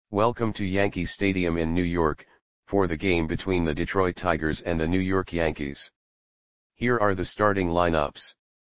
Welcome to Yankee Stadium in New York, for the game between the Detroit Tigers and the New York Yankees. Here are the starting lineups.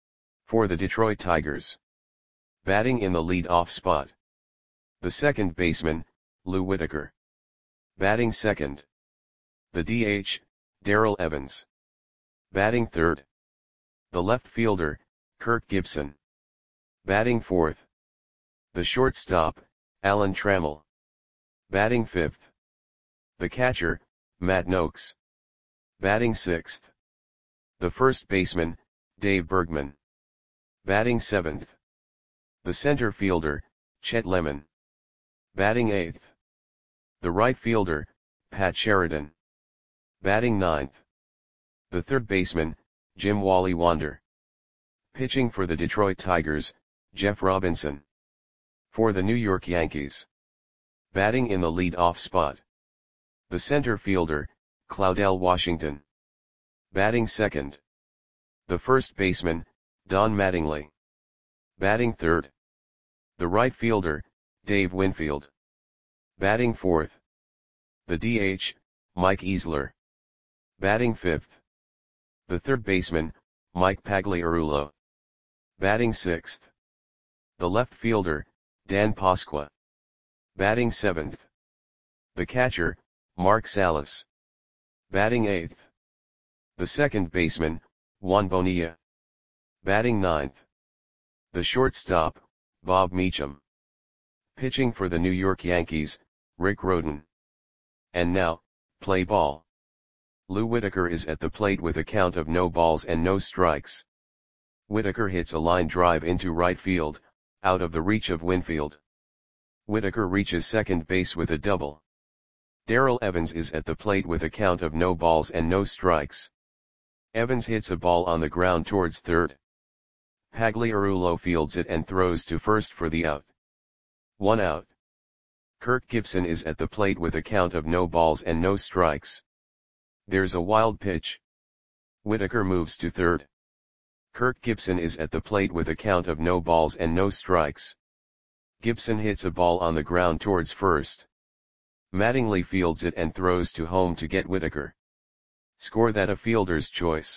For the Detroit Tigers. Batting in the lead-off spot. The second baseman, Lou Whitaker. Batting second. The DH, Darrell Evans. Batting third. The left fielder, Kirk Gibson. Batting fourth. The shortstop, Alan Trammell. Batting fifth. The catcher, Matt Nokes. Batting sixth. The first baseman, Dave Bergman. Batting seventh. The center fielder, Chet Lemon. Batting eighth. The right fielder, Pat Sheridan. Batting ninth. The third baseman, Jim Wally Wander. Pitching for the Detroit Tigers, Jeff Robinson. For the New York Yankees. Batting in the lead-off spot. The center fielder, Claudell Washington. Batting second. The first baseman, Don Mattingly. Batting third. The right fielder, Dave Winfield. Batting fourth. The DH, Mike Easler. Batting fifth. The third baseman, Mike Pagliarulo. Batting sixth. The left fielder, Dan Pasqua. Batting seventh. The catcher, Mark Salas. Batting eighth. The second baseman, Juan Bonilla. Batting ninth. The shortstop, Bob Meacham. Pitching for the New York Yankees, Rick Rhoden. And now, play ball. Lou Whitaker is at the plate with a count of no balls and no strikes. Whitaker hits a line drive into right field, out of the reach of Winfield. Whitaker reaches second base with a double. Darrell Evans is at the plate with a count of no balls and no strikes. Evans hits a ball on the ground towards third. Pagliarulo fields it and throws to first for the out. 1 out. Kirk Gibson is at the plate with a count of no balls and no strikes. There's a wild pitch. Whitaker moves to third. Kirk Gibson is at the plate with a count of no balls and no strikes. Gibson hits a ball on the ground towards first. Mattingly fields it and throws to home to get Whitaker. Score that a fielder's choice.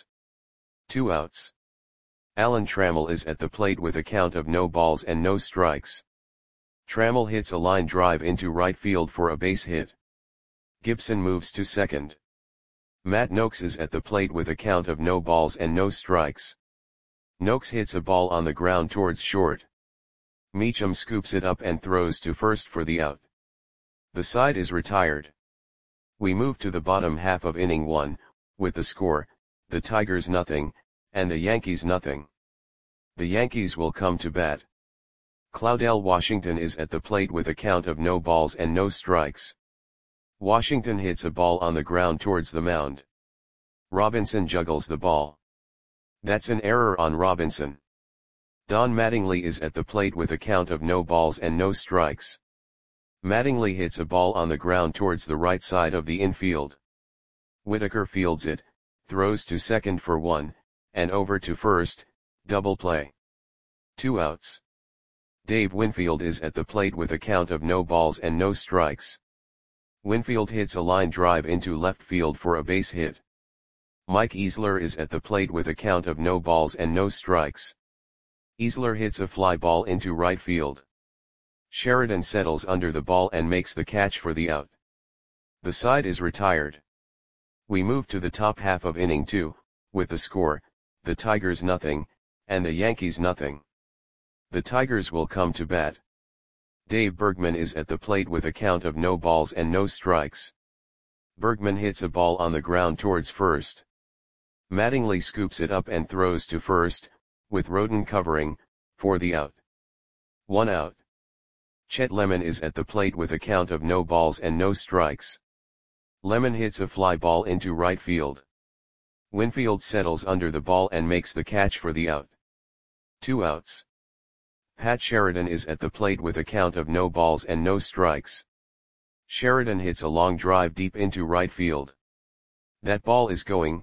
2 outs. Alan Trammell is at the plate with a count of no balls and no strikes. Trammell hits a line drive into right field for a base hit. Gibson moves to second. Matt Nokes is at the plate with a count of no balls and no strikes. Nokes hits a ball on the ground towards short. Meacham scoops it up and throws to first for the out. The side is retired. We move to the bottom half of inning 1, with the score, the Tigers nothing, and the Yankees nothing. The Yankees will come to bat. Claudell Washington is at the plate with a count of no balls and no strikes. Washington hits a ball on the ground towards the mound. Robinson juggles the ball. That's an error on Robinson. Don Mattingly is at the plate with a count of no balls and no strikes. Mattingly hits a ball on the ground towards the right side of the infield. Whitaker fields it, throws to second for 1, and over to first, double play. 2 outs. Dave Winfield is at the plate with a count of no balls and no strikes. Winfield hits a line drive into left field for a base hit. Mike Easler is at the plate with a count of no balls and no strikes. Easler hits a fly ball into right field. Sheridan settles under the ball and makes the catch for the out. The side is retired. We move to the top half of inning 2, with the score, the Tigers nothing, and the Yankees nothing. The Tigers will come to bat. Dave Bergman is at the plate with a count of no balls and no strikes. Bergman hits a ball on the ground towards first. Mattingly scoops it up and throws to first, with Rhoden covering, for the out. 1 out. Chet Lemon is at the plate with a count of no balls and no strikes. Lemon hits a fly ball into right field. Winfield settles under the ball and makes the catch for the out. 2 outs. Pat Sheridan is at the plate with a count of no balls and no strikes. Sheridan hits a long drive deep into right field. That ball is gone.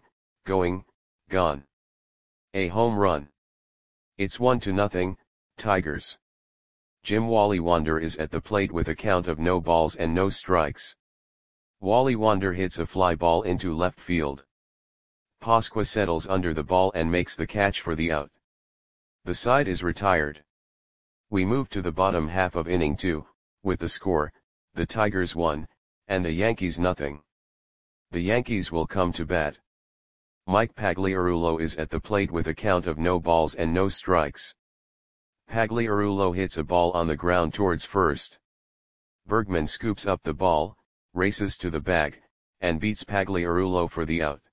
A home run. It's 1-0, Tigers. Jim Wally Wander is at the plate with a count of no balls and no strikes. Wally Wander hits a fly ball into left field. Pasqua settles under the ball and makes the catch for the out. The side is retired. We move to the bottom half of inning 2, with the score, the Tigers 1, and the Yankees nothing. The Yankees will come to bat. Mike Pagliarulo is at the plate with a count of no balls and no strikes. Pagliarulo hits a ball on the ground towards first. Bergman scoops up the ball, races to the bag, and beats Pagliarulo for the out.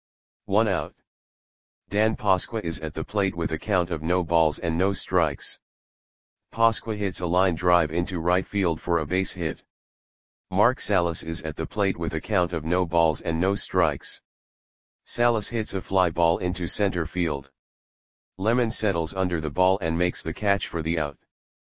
1 out. Dan Pasqua is at the plate with a count of no balls and no strikes. Pasqua hits a line drive into right field for a base hit. Mark Salas is at the plate with a count of no balls and no strikes. Salas hits a fly ball into center field. Lemon settles under the ball and makes the catch for the out.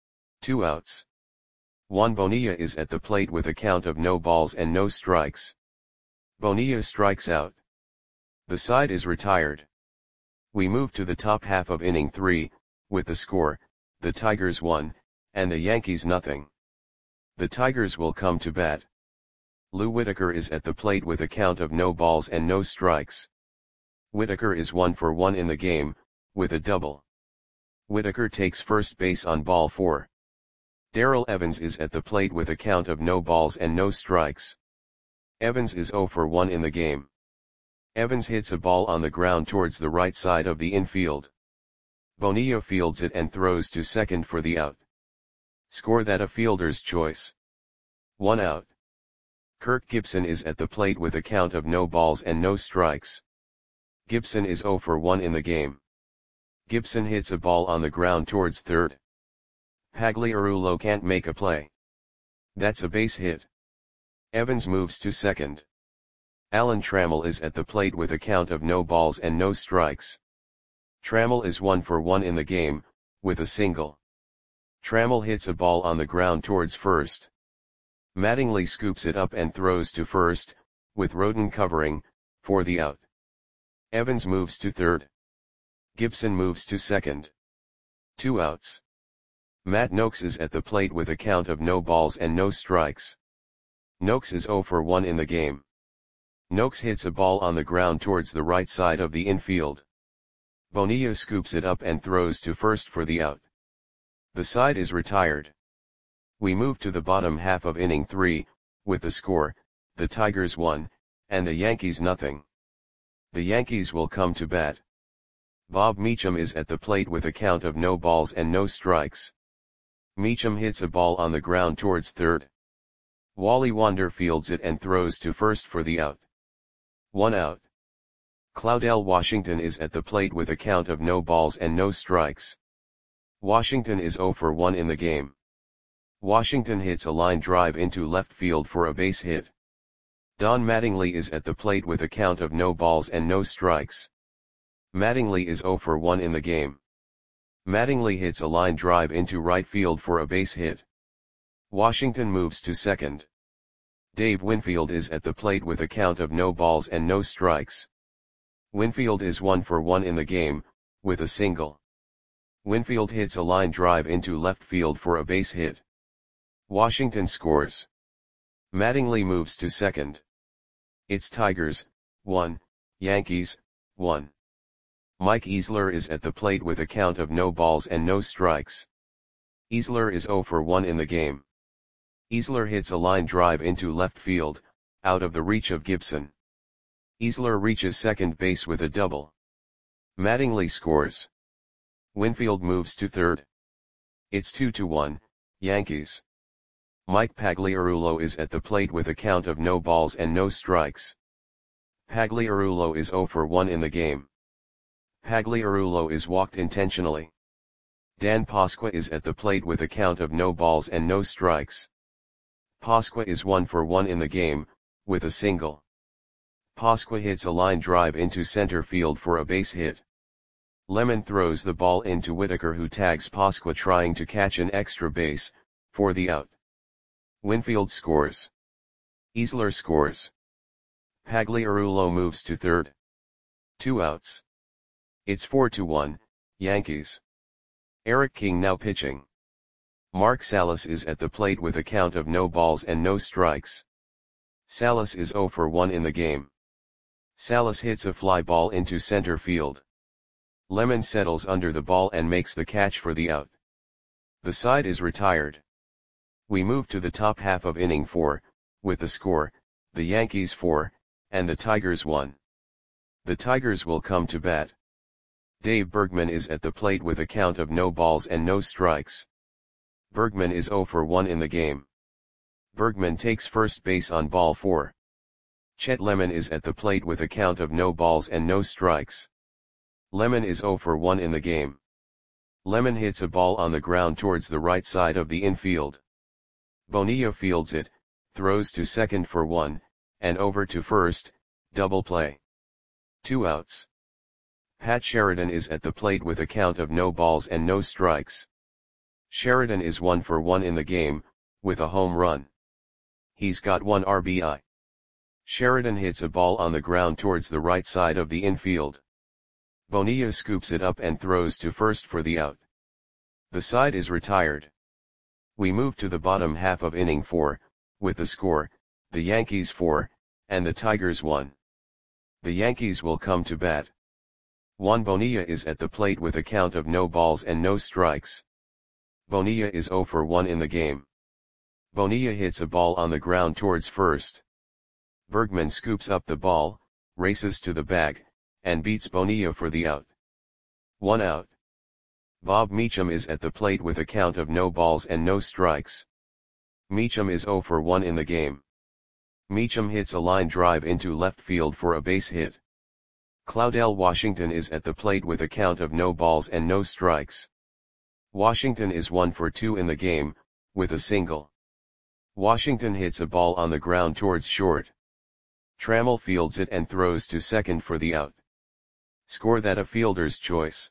2 outs. Juan Bonilla is at the plate with a count of no balls and no strikes. Bonilla strikes out. The side is retired. We move to the top half of inning 3, with the score, the Tigers 1, and the Yankees nothing. The Tigers will come to bat. Lou Whitaker is at the plate with a count of no balls and no strikes. Whitaker is 1 for 1 in the game, with a double. Whitaker takes first base on ball 4. Darrell Evans is at the plate with a count of no balls and no strikes. Evans is 0 for 1 in the game. Evans hits a ball on the ground towards the right side of the infield. Bonilla fields it and throws to second for the out. Score that a fielder's choice. 1 out. Kirk Gibson is at the plate with a count of no balls and no strikes. Gibson is 0 for 1 in the game. Gibson hits a ball on the ground towards third. Pagliarulo can't make a play. That's a base hit. Evans moves to second. Alan Trammell is at the plate with a count of no balls and no strikes. Trammell is 1 for 1 in the game, with a single. Trammell hits a ball on the ground towards first. Mattingly scoops it up and throws to first, with Roden covering, for the out. Evans moves to third. Gibson moves to second. 2 outs. Matt Noakes is at the plate with a count of no balls and no strikes. Noakes is 0 for 1 in the game. Noakes hits a ball on the ground towards the right side of the infield. Bonilla scoops it up and throws to first for the out. The side is retired. We move to the bottom half of inning 3, with the score, the Tigers 1, and the Yankees nothing. The Yankees will come to bat. Bob Meacham is at the plate with a count of no balls and no strikes. Meacham hits a ball on the ground towards third. Wally Wander fields it and throws to first for the out. 1 out. Claudell Washington is at the plate with a count of no balls and no strikes. Washington is 0 for 1 in the game. Washington hits a line drive into left field for a base hit. Don Mattingly is at the plate with a count of no balls and no strikes. Mattingly is 0 for 1 in the game. Mattingly hits a line drive into right field for a base hit. Washington moves to second. Dave Winfield is at the plate with a count of no balls and no strikes. Winfield is 1 for 1 in the game, with a single. Winfield hits a line drive into left field for a base hit. Washington scores. Mattingly moves to second. It's Tigers, 1, Yankees, 1. Mike Easler is at the plate with a count of no balls and no strikes. Easler is 0 for 1 in the game. Easler hits a line drive into left field, out of the reach of Gibson. Easler reaches second base with a double. Mattingly scores. Winfield moves to third. It's 2-1, Yankees. Mike Pagliarulo is at the plate with a count of no balls and no strikes. Pagliarulo is 0 for 1 in the game. Pagliarulo is walked intentionally. Dan Pasqua is at the plate with a count of no balls and no strikes. Pasqua is 1 for 1 in the game, with a single. Pasqua hits a line drive into center field for a base hit. Lemon throws the ball into Whitaker, who tags Pasqua trying to catch an extra base, for the out. Winfield scores. Easler scores. Pagliarulo moves to third. 2 outs. It's 4-1, Yankees. Eric King now pitching. Mark Salas is at the plate with a count of no balls and no strikes. Salas is 0 for 1 in the game. Salas hits a fly ball into center field. Lemon settles under the ball and makes the catch for the out. The side is retired. We move to the top half of inning 4, with the score, the Yankees 4, and the Tigers 1. The Tigers will come to bat. Dave Bergman is at the plate with a count of no balls and no strikes. Bergman is 0 for 1 in the game. Bergman takes first base on ball 4. Chet Lemon is at the plate with a count of no balls and no strikes. Lemon is 0 for 1 in the game. Lemon hits a ball on the ground towards the right side of the infield. Bonilla fields it, throws to second for 1, and over to first, double play. 2 outs. Pat Sheridan is at the plate with a count of no balls and no strikes. Sheridan is 1 for 1 in the game, with a home run. He's got 1 RBI. Sheridan hits a ball on the ground towards the right side of the infield. Bonilla scoops it up and throws to first for the out. The side is retired. We move to the bottom half of inning 4, with the score, the Yankees 4, and the Tigers 1. The Yankees will come to bat. Juan Bonilla is at the plate with a count of no balls and no strikes. Bonilla is 0 for 1 in the game. Bonilla hits a ball on the ground towards first. Bergman scoops up the ball, races to the bag, and beats Bonilla for the out. 1 out. Bob Meacham is at the plate with a count of no balls and no strikes. Meacham is 0 for 1 in the game. Meacham hits a line drive into left field for a base hit. Claudell Washington is at the plate with a count of no balls and no strikes. Washington is 1 for 2 in the game, with a single. Washington hits a ball on the ground towards short. Trammell fields it and throws to second for the out. Score that a fielder's choice.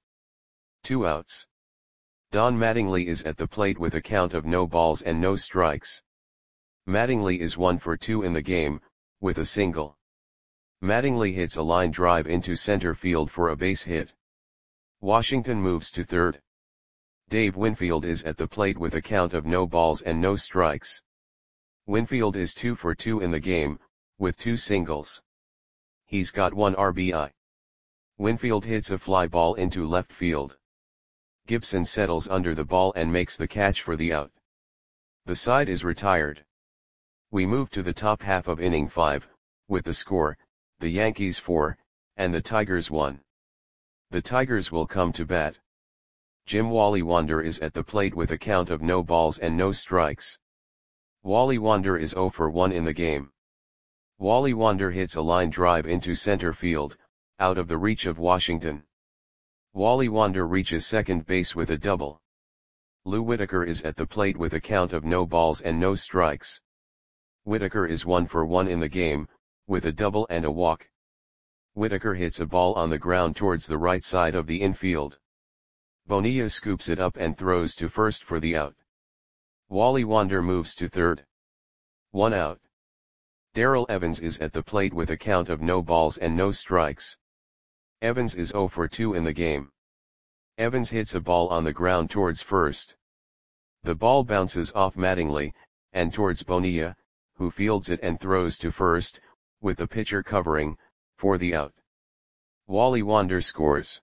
2 outs. Don Mattingly is at the plate with a count of no balls and no strikes. Mattingly is 1 for 2 in the game, with a single. Mattingly hits a line drive into center field for a base hit. Washington moves to third. Dave Winfield is at the plate with a count of no balls and no strikes. Winfield is 2 for 2 in the game, with 2 singles. He's got 1 RBI. Winfield hits a fly ball into left field. Gibson settles under the ball and makes the catch for the out. The side is retired. We move to the top half of inning 5, with the score, the Yankees 4, and the Tigers 1. The Tigers will come to bat. Jim Wally Wander is at the plate with a count of no balls and no strikes. Wally Wander is 0 for 1 in the game. Wally Wander hits a line drive into center field, out of the reach of Washington. Wally Wander reaches second base with a double. Lou Whitaker is at the plate with a count of no balls and no strikes. Whitaker is 1 for 1 in the game, with a double and a walk. Whitaker hits a ball on the ground towards the right side of the infield. Bonilla scoops it up and throws to first for the out. Wally Wander moves to third. 1 out. Darrell Evans is at the plate with a count of no balls and no strikes. Evans is 0 for 2 in the game. Evans hits a ball on the ground towards first. The ball bounces off Mattingly, and towards Bonilla, who fields it and throws to first, with the pitcher covering, for the out. Wally Wander scores.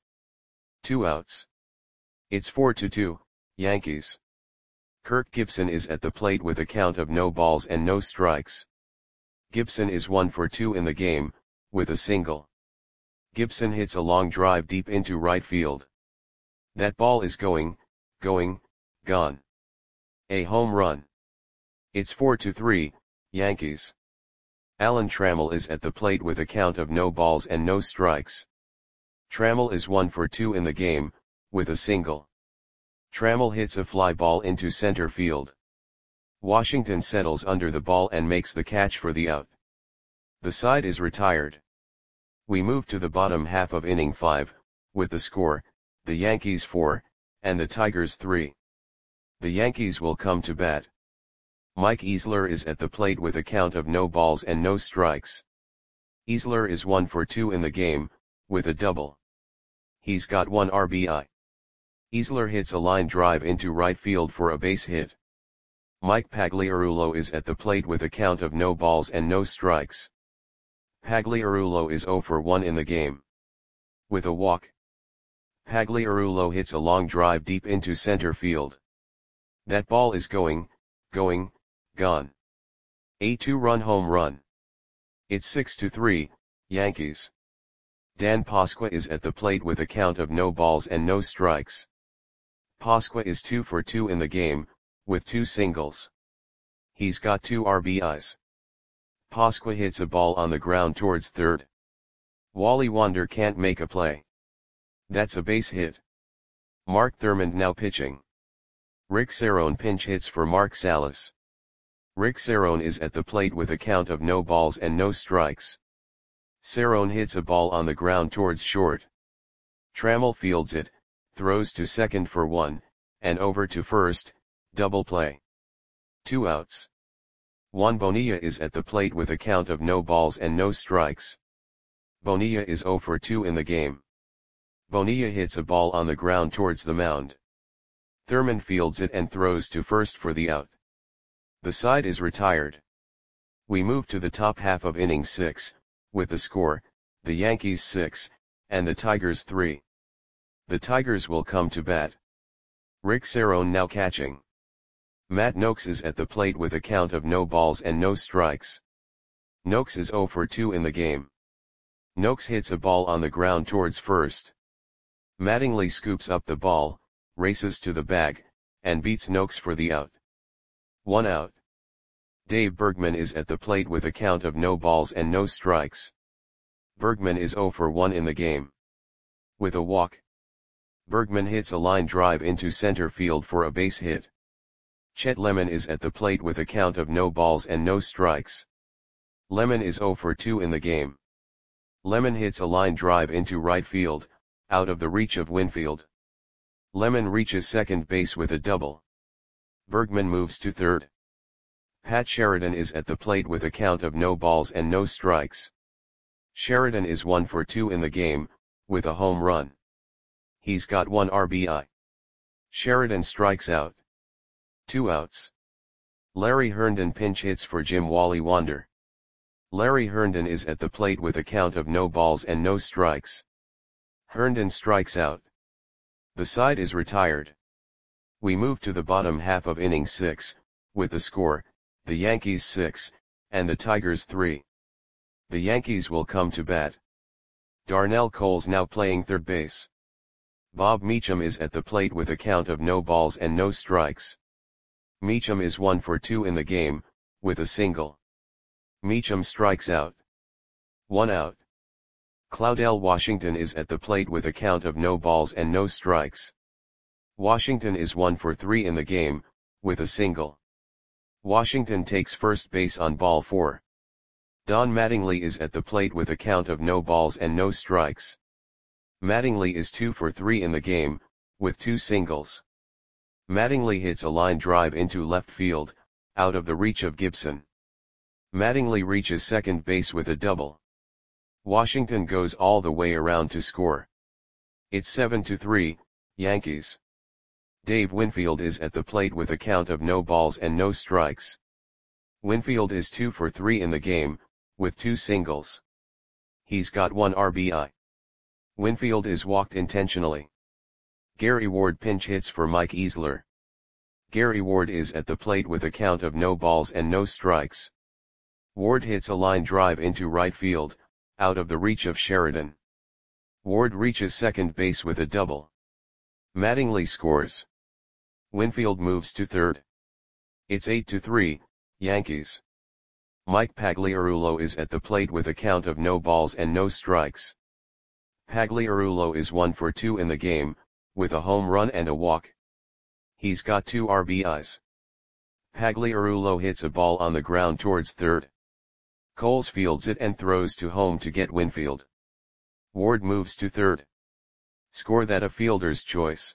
2 outs. It's 4-2, Yankees. Kirk Gibson is at the plate with a count of no balls and no strikes. Gibson is 1 for 2 in the game, with a single. Gibson hits a long drive deep into right field. That ball is gone. A home run. It's 4-3, Yankees. Alan Trammell is at the plate with a count of no balls and no strikes. Trammell is 1 for 2 in the game, with a single. Trammell hits a fly ball into center field. Washington settles under the ball and makes the catch for the out. The side is retired. We move to the bottom half of inning 5, with the score, the Yankees 4, and the Tigers 3. The Yankees will come to bat. Mike Easler is at the plate with a count of no balls and no strikes. Easler is 1 for 2 in the game, with a double. He's got 1 RBI. Easler hits a line drive into right field for a base hit. Mike Pagliarulo is at the plate with a count of no balls and no strikes. Pagliarulo is 0 for 1 in the game. With a walk, Pagliarulo hits a long drive deep into center field. That ball is gone. A 2-run home run. It's 6-3, Yankees. Dan Pasqua is at the plate with a count of no balls and no strikes. Pasqua is 2 for 2 in the game, with 2 singles. He's got 2 RBIs. Pasqua hits a ball on the ground towards third. Wally Wander can't make a play. That's a base hit. Mark Thurmond now pitching. Rick Cerone pinch hits for Mark Salas. Rick Cerone is at the plate with a count of no balls and no strikes. Cerone hits a ball on the ground towards short. Trammell fields it, throws to second for 1, and over to first, double play. 2 outs. Juan Bonilla is at the plate with a count of no balls and no strikes. Bonilla is 0 for 2 in the game. Bonilla hits a ball on the ground towards the mound. Thurmond fields it and throws to first for the out. The side is retired. We move to the top half of inning 6, with the score, the Yankees 6, and the Tigers 3. The Tigers will come to bat. Rick Cerone now catching. Matt Noakes is at the plate with a count of no balls and no strikes. Noakes is 0 for 2 in the game. Noakes hits a ball on the ground towards first. Mattingly scoops up the ball, races to the bag, and beats Noakes for the out. 1 out. Dave Bergman is at the plate with a count of no balls and no strikes. Bergman is 0 for 1 in the game. With a walk, Bergman hits a line drive into center field for a base hit. Chet Lemon is at the plate with a count of no balls and no strikes. Lemon is 0 for 2 in the game. Lemon hits a line drive into right field, out of the reach of Winfield. Lemon reaches second base with a double. Bergman moves to third. Pat Sheridan is at the plate with a count of no balls and no strikes. Sheridan is 1 for 2 in the game, with a home run. He's got 1 RBI. Sheridan strikes out. 2 outs. Larry Herndon pinch hits for Jim Wally Wander. Larry Herndon is at the plate with a count of no balls and no strikes. Herndon strikes out. The side is retired. We move to the bottom half of inning 6, with the score, the Yankees 6, and the Tigers 3. The Yankees will come to bat. Darnell Coles now playing third base. Bob Meacham is at the plate with a count of no balls and no strikes. Meacham is 1 for 2 in the game, with a single. Meacham strikes out. 1 out. Claudell Washington is at the plate with a count of no balls and no strikes. Washington is 1 for 3 in the game, with a single. Washington takes first base on ball 4. Don Mattingly is at the plate with a count of no balls and no strikes. Mattingly is 2 for 3 in the game, with 2 singles. Mattingly hits a line drive into left field, out of the reach of Gibson. Mattingly reaches second base with a double. Washington goes all the way around to score. It's 7-3, Yankees. Dave Winfield is at the plate with a count of no balls and no strikes. Winfield is 2 for 3 in the game, with 2 singles. He's got 1 RBI. Winfield is walked intentionally. Gary Ward pinch hits for Mike Easler. Gary Ward is at the plate with a count of no balls and no strikes. Ward hits a line drive into right field, out of the reach of Sheridan. Ward reaches second base with a double. Mattingly scores. Winfield moves to third. It's 8-3, Yankees. Mike Pagliarulo is at the plate with a count of no balls and no strikes. Pagliarulo is 1 for 2 in the game, with a home run and a walk. He's got 2 RBIs. Pagliarulo hits a ball on the ground towards third. Coles fields it and throws to home to get Winfield. Ward moves to third. Score that a fielder's choice.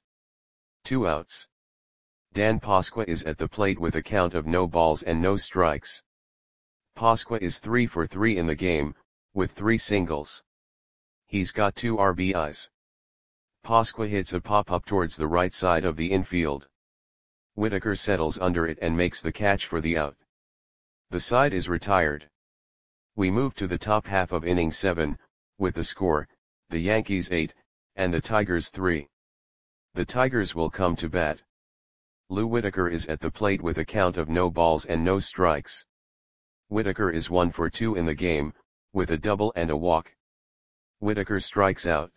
2 outs. Dan Pasqua is at the plate with a count of no balls and no strikes. Pasqua is 3 for 3 in the game, with 3 singles. He's got 2 RBIs. Pasqua hits a pop-up towards the right side of the infield. Whitaker settles under it and makes the catch for the out. The side is retired. We move to the top half of inning 7, with the score, the Yankees 8, and the Tigers 3. The Tigers will come to bat. Lou Whitaker is at the plate with a count of no balls and no strikes. Whitaker is 1 for 2 in the game, with a double and a walk. Whitaker strikes out.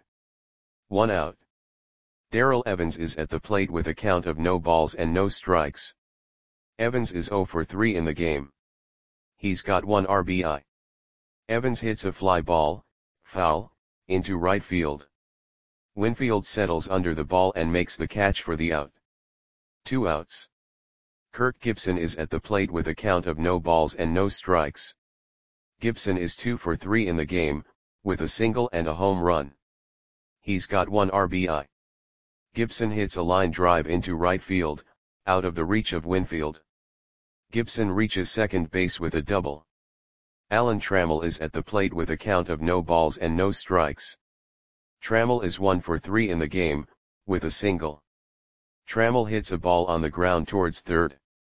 1 out. Darrell Evans is at the plate with a count of no balls and no strikes. Evans is 0 for 3 in the game. He's got 1 RBI. Evans hits a fly ball, foul, into right field. Winfield settles under the ball and makes the catch for the out. 2 outs. Kirk Gibson is at the plate with a count of no balls and no strikes. Gibson is 2 for 3 in the game, with a single and a home run. He's got 1 RBI. Gibson hits a line drive into right field, out of the reach of Winfield. Gibson reaches second base with a double. Alan Trammell is at the plate with a count of no balls and no strikes. Trammell is 1 for 3 in the game, with a single. Trammell hits a ball on the ground towards third.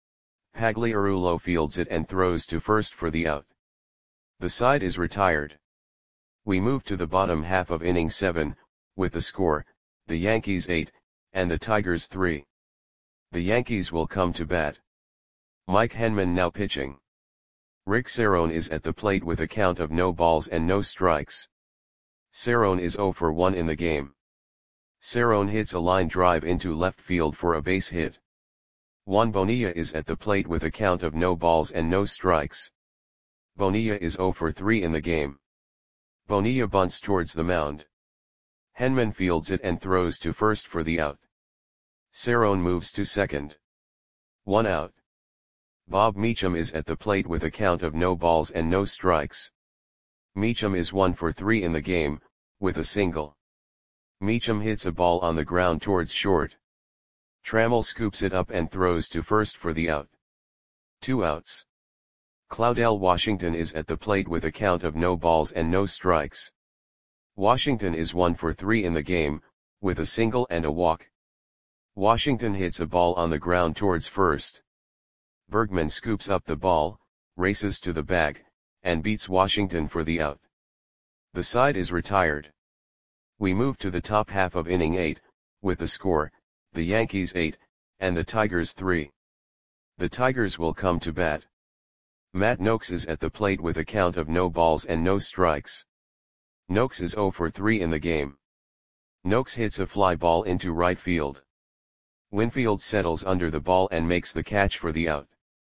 Pagliarulo fields it and throws to first for the out. The side is retired. We move to the bottom half of inning 7, with the score, the Yankees 8, and the Tigers 3. The Yankees will come to bat. Mike Henman now pitching. Rick Cerrone is at the plate with a count of no balls and no strikes. Cerrone is 0 for 1 in the game. Cerrone hits a line drive into left field for a base hit. Juan Bonilla is at the plate with a count of no balls and no strikes. Bonilla is 0 for 3 in the game. Bonilla bunts towards the mound. Henman fields it and throws to first for the out. Cerrone moves to second. 1 out. Bob Meacham is at the plate with a count of no balls and no strikes. Meacham is 1 for 3 in the game, with a single. Meacham hits a ball on the ground towards short. Trammell scoops it up and throws to first for the out. 2 outs. Claudell Washington is at the plate with a count of no balls and no strikes. Washington is 1 for 3 in the game, with a single and a walk. Washington hits a ball on the ground towards first. Bergman scoops up the ball, races to the bag, and beats Washington for the out. The side is retired. We move to the top half of inning 8, with the score, the Yankees 8, and the Tigers 3. The Tigers will come to bat. Matt Noakes is at the plate with a count of no balls and no strikes. Noakes is 0 for 3 in the game. Noakes hits a fly ball into right field. Winfield settles under the ball and makes the catch for the out.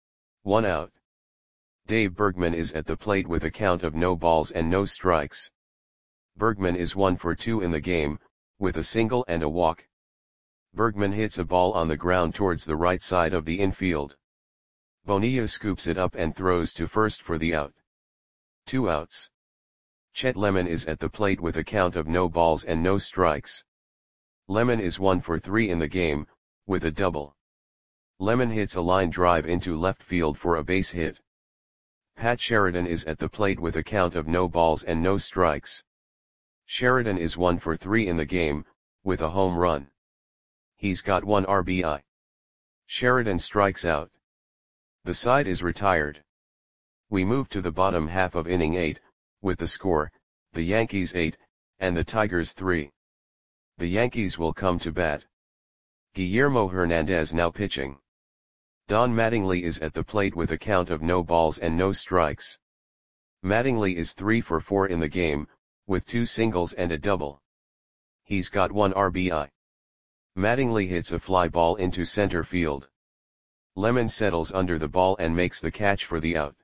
1 out. Dave Bergman is at the plate with a count of no balls and no strikes. Bergman is 1 for 2 in the game, with a single and a walk. Bergman hits a ball on the ground towards the right side of the infield. Bonilla scoops it up and throws to first for the out. 2 outs. Chet Lemon is at the plate with a count of no balls and no strikes. Lemon is 1 for 3 in the game, with a double. Lemon hits a line drive into left field for a base hit. Pat Sheridan is at the plate with a count of no balls and no strikes. Sheridan is 1 for 3 in the game, with a home run. He's got 1 RBI. Sheridan strikes out. The side is retired. We move to the bottom half of inning 8, with the score, the Yankees 8, and the Tigers 3. The Yankees will come to bat. Guillermo Hernandez now pitching. Don Mattingly is at the plate with a count of no balls and no strikes. Mattingly is 3 for 4 in the game, with 2 singles and a double. He's got 1 RBI. Mattingly hits a fly ball into center field. Lemon settles under the ball and makes the catch for the out.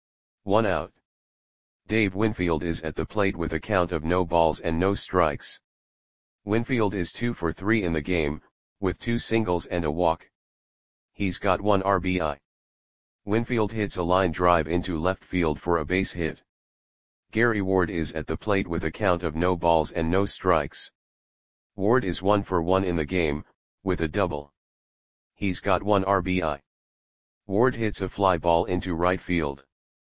1 out. Dave Winfield is at the plate with a count of no balls and no strikes. Winfield is 2 for 3 in the game, with 2 singles and a walk. He's got 1 RBI. Winfield hits a line drive into left field for a base hit. Gary Ward is at the plate with a count of no balls and no strikes. Ward is 1 for 1 in the game, with a double. He's got 1 RBI. Ward hits a fly ball into right field.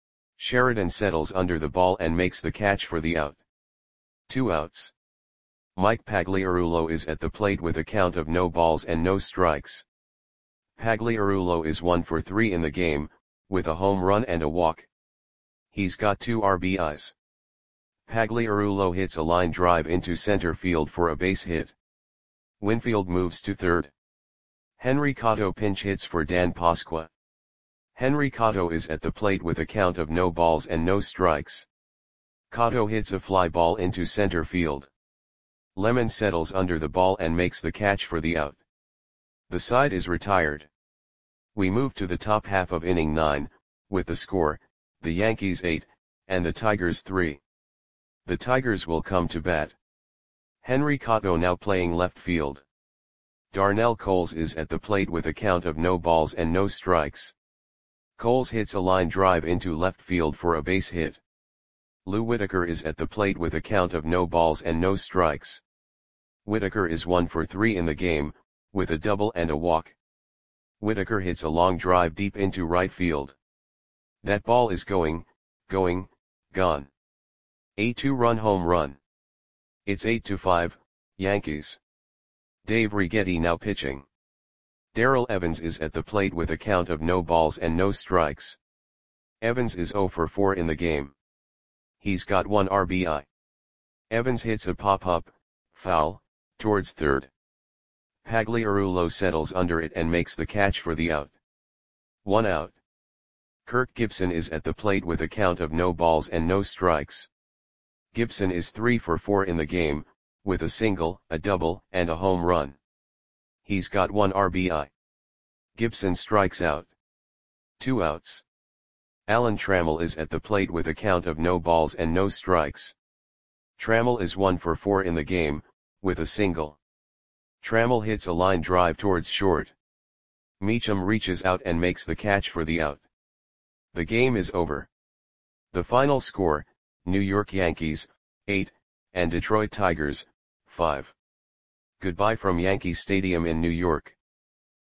Sheridan settles under the ball and makes the catch for the out. 2 outs. Mike Pagliarulo is at the plate with a count of no balls and no strikes. Pagliarulo is 1 for 3 in the game, with a home run and a walk. He's got 2 RBIs. Pagliarulo hits a line drive into center field for a base hit. Winfield moves to third. Henry Cotto pinch hits for Dan Pasqua. Henry Cotto is at the plate with a count of no balls and no strikes. Cotto hits a fly ball into center field. Lemon settles under the ball and makes the catch for the out. The side is retired. We move to the top half of inning 9, with the score, the Yankees 8, and the Tigers 3. The Tigers will come to bat. Henry Cotto now playing left field. Darnell Coles is at the plate with a count of no balls and no strikes. Coles hits a line drive into left field for a base hit. Lou Whitaker is at the plate with a count of no balls and no strikes. Whitaker is 1 for 3 in the game, with a double and a walk. Whitaker hits a long drive deep into right field. That ball is gone. A 2-run home run. It's 8-5, Yankees. Dave Righetti now pitching. Darrell Evans is at the plate with a count of no balls and no strikes. Evans is 0 for 4 in the game. He's got 1 RBI. Evans hits a pop-up, foul, towards third. Pagliarulo settles under it and makes the catch for the out. 1 out. Kirk Gibson is at the plate with a count of no balls and no strikes. Gibson is 3 for 4 in the game, with a single, a double, and a home run. He's got 1 RBI. Gibson strikes out. 2 outs. Alan Trammell is at the plate with a count of no balls and no strikes. Trammell is 1 for 4 in the game, with a single. Trammell hits a line drive towards short. Meacham reaches out and makes the catch for the out. The game is over. The final score, New York Yankees, 8, and Detroit Tigers, 5. Goodbye from Yankee Stadium in New York.